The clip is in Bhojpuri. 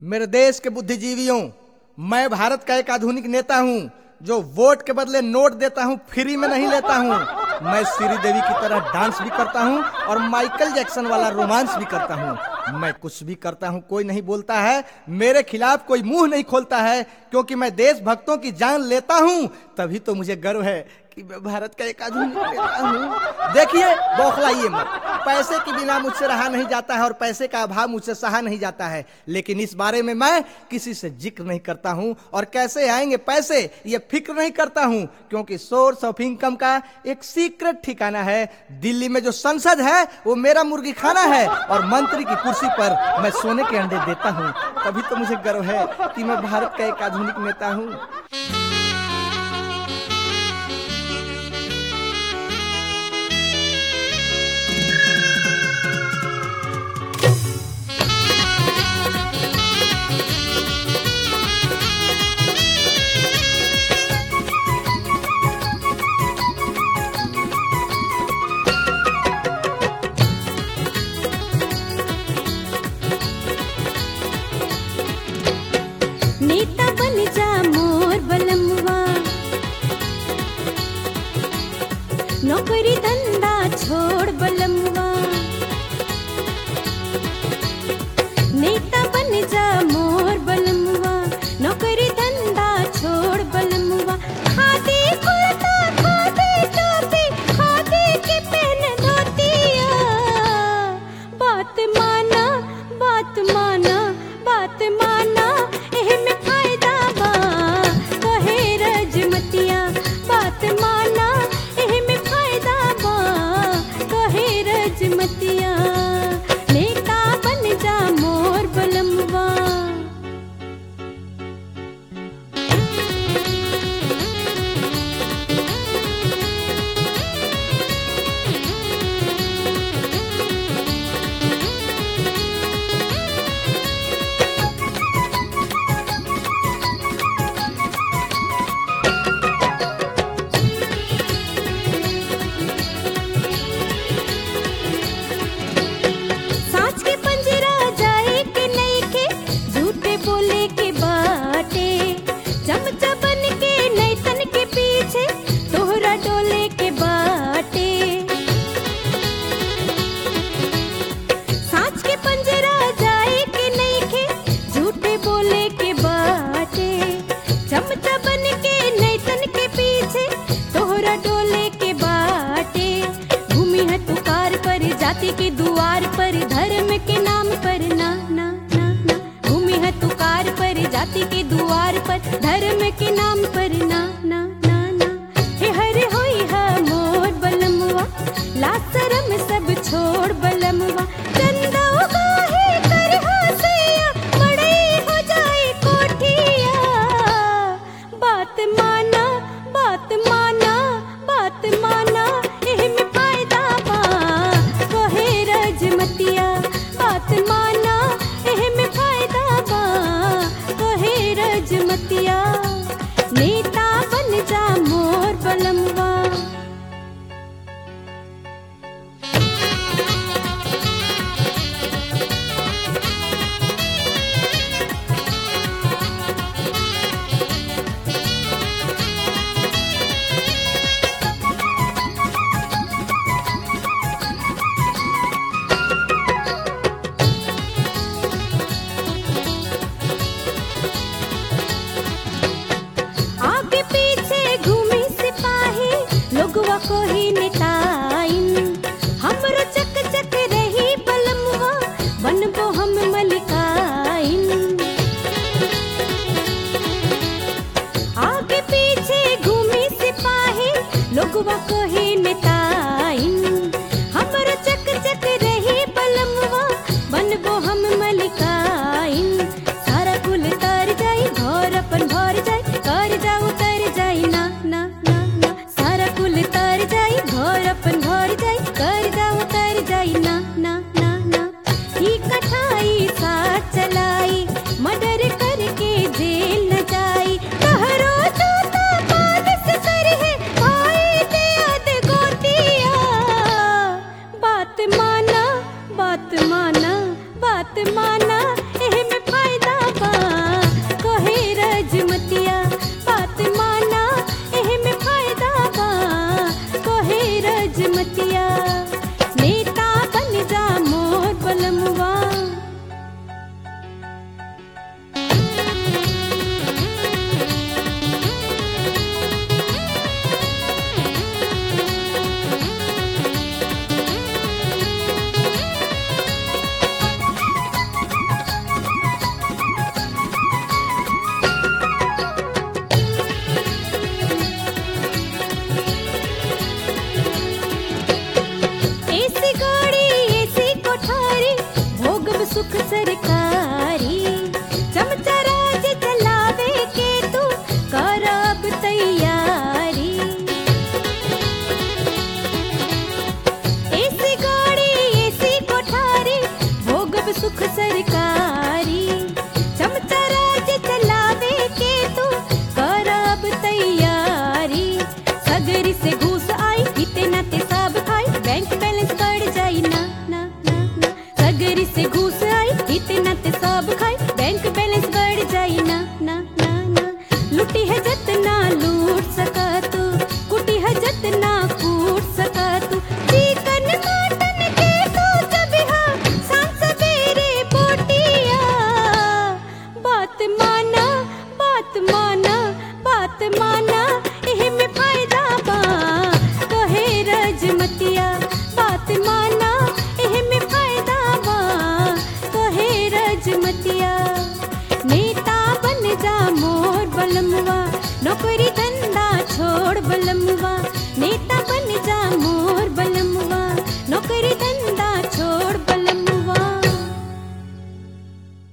मेरे देश के बुद्धिजीवियों, मैं भारत का एक आधुनिक नेता हूँ जो वोट के बदले नोट देता हूँ, फ्री में नहीं लेता हूँ। मैं श्री देवी की तरह डांस भी करता हूँ और माइकल जैक्सन वाला रोमांस भी करता हूँ। मैं कुछ भी करता हूँ, कोई नहीं बोलता है, मेरे खिलाफ कोई मुंह नहीं खोलता है, क्योंकि मैं देशभक्तों की जान लेता हूँ। तभी तो मुझे गर्व है कि मैं भारत का एक आधुनिक नेता हूँ। देखिए, बौखलाइए मत। पैसे के बिना मुझसे रहा नहीं जाता है और पैसे का अभाव मुझसे सहा नहीं जाता है, लेकिन इस बारे में मैं किसी से जिक्र नहीं करता हूँ। और कैसे आएंगे पैसे ये फिक्र नहीं करता हूँ, क्योंकि सोर्स ऑफ इनकम का एक सीक्रेट ठिकाना है। दिल्ली में जो संसद है वो मेरा मुर्गी खाना है और मंत्री की कुर्सी पर मैं सोने के अंडे देता हूँ। तभी तो मुझे गर्व है कि मैं भारत का एक आधुनिक नेता हूँ। नेता बन जा मोर बलमवा, नौकरी धंधा छोड़ बलमवा। नेता बन जा मोर बलमवा, नौकरी धंधा छोड़ बलमवा। खादी कुर्ता, खादी टोपी, खादी के पहन धोतिया। बात माना, बात माना, बात माना, एहमे फायदा बा कहे रजमतिया। बात माना, एहमे फायदा बा कहे रजमतिया। नेता बन जा मोर बलमवा। साँच के पंजरा जाए के नइखे, झूठे बोले के बाटे। चमचा बन के नैतन के पीछे तोहरा डोले के बाटे। साँच के पंजरा जाए के नइखे, झूठे बोले के बाटे। चमचा बन के नैतन के पीछे तोहरा डोले के बाटे। भूमि है तुकार पर, जाति के दुआर पर, धर्म के नाम पर ना ना ना ना। भूमि है तुकार पर, जाति के दुआर पर, धर्म के नाम पर ना ना ना ना। हे हरे होई हा मोर बलमवा, ला शरम सब छोड़ बलमवा। चंदा उगाहे कर हंसैया, बड़ई हो जाए कोठिया। बात माना, बात माना, बात माना, एहमे फायदा बा कहे रजमतिया। बात माना, एहमे फायदा बा कहे रजमतिया।